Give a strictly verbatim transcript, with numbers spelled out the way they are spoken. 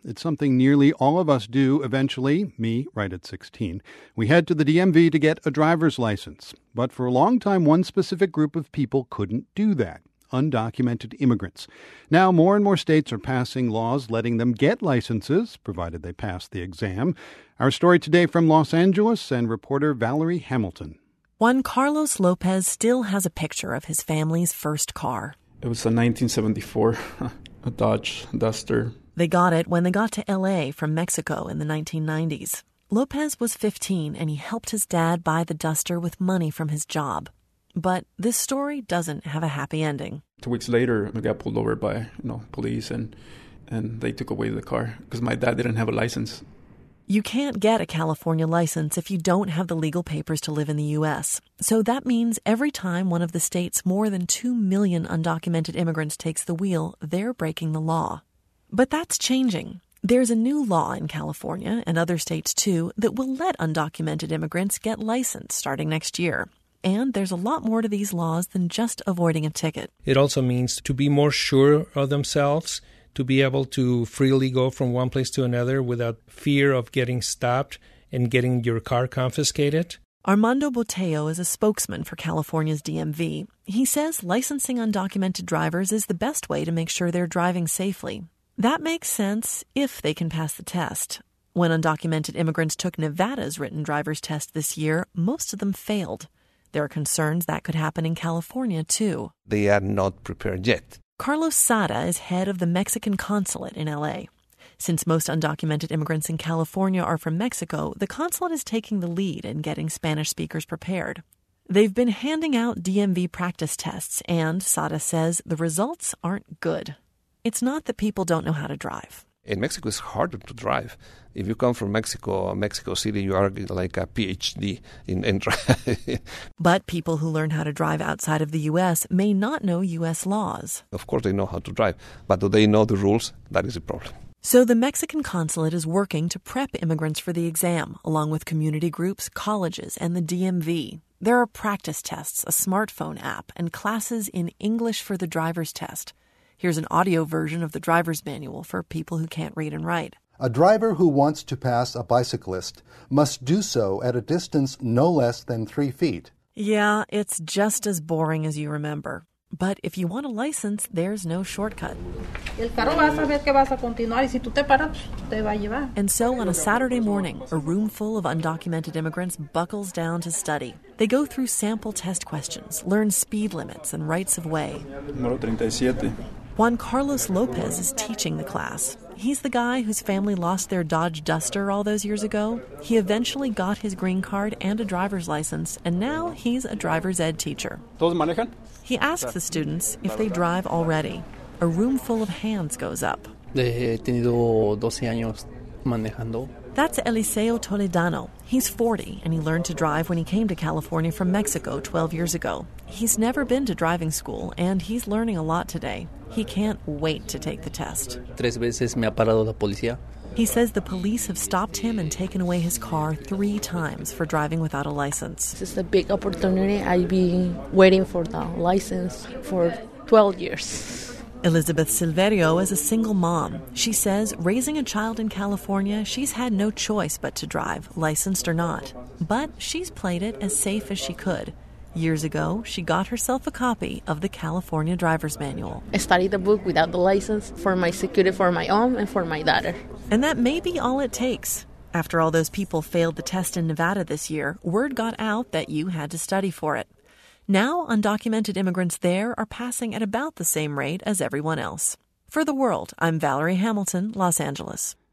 It's something nearly all of us do eventually, me right at sixteen. We head to the D M V to get a driver's license. But for a long time, one specific group of people couldn't do that. Undocumented immigrants. Now, more and more states are passing laws letting them get licenses, provided they pass the exam. Our story today from Los Angeles and reporter Valerie Hamilton. Juan Carlos Lopez still has a picture of his family's first car. It was a nineteen seventy-four, a Dodge Duster. They got it when they got to L A from Mexico in the nineteen nineties. Lopez was fifteen, and he helped his dad buy the Duster with money from his job. But this story doesn't have a happy ending. Two weeks later, I got pulled over by you know police, and and they took away the car because my dad didn't have a license. You can't get a California license if you don't have the legal papers to live in the U S. So that means every time one of the state's more than two million undocumented immigrants takes the wheel, they're breaking the law. But that's changing. There's a new law in California, and other states too, that will let undocumented immigrants get licensed starting next year. And there's a lot more to these laws than just avoiding a ticket. It also means to be more sure of themselves, to be able to freely go from one place to another without fear of getting stopped and getting your car confiscated. Armando Botello is a spokesman for California's D M V. He says licensing undocumented drivers is the best way to make sure they're driving safely. That makes sense if they can pass the test. When undocumented immigrants took Nevada's written driver's test this year, most of them failed. There are concerns that could happen in California, too. They are not prepared yet. Carlos Sada is head of the Mexican consulate in L A. Since most undocumented immigrants in California are from Mexico, the consulate is taking the lead in getting Spanish speakers prepared. They've been handing out D M V practice tests, and Sada says the results aren't good. It's not that people don't know how to drive. In Mexico, it's harder to drive. If you come from Mexico, Mexico City, you are like a P H D in, in driving. But people who learn how to drive outside of the U S may not know U S laws. Of course, they know how to drive, but do they know the rules? That is the problem. So the Mexican consulate is working to prep immigrants for the exam, along with community groups, colleges, and the D M V. There are practice tests, a smartphone app, and classes in English for the driver's test. Here's an audio version of the driver's manual for people who can't read and write. A driver who wants to pass a bicyclist must do so at a distance no less than three feet. Yeah, it's just as boring as you remember. But if you want a license, there's no shortcut. And so on a Saturday morning, a room full of undocumented immigrants buckles down to study. They go through sample test questions, learn speed limits and rights of way. Número thirty-seven. Juan Carlos Lopez is teaching the class. He's the guy whose family lost their Dodge Duster all those years ago. He eventually got his green card and a driver's license, and now he's a driver's ed teacher. ¿Todos manejan? He asks the students if they drive already. A room full of hands goes up. He tenido doce años manejando. That's Eliseo Toledano. He's forty, and he learned to drive when he came to California from Mexico twelve years ago. He's never been to driving school, and he's learning a lot today. He can't wait to take the test. Tres veces me ha parado la policía. He says the police have stopped him and taken away his car three times for driving without a license. This is a big opportunity. I've been waiting for the license for twelve years. Elizabeth Silverio is a single mom. She says raising a child in California, she's had no choice but to drive, licensed or not. But she's played it as safe as she could. Years ago, she got herself a copy of the California Driver's Manual. I studied the book without the license for my security, for my own and for my daughter. And that may be all it takes. After all those people failed the test in Nevada this year, word got out that you had to study for it. Now, undocumented immigrants there are passing at about the same rate as everyone else. For The World, I'm Valerie Hamilton, Los Angeles.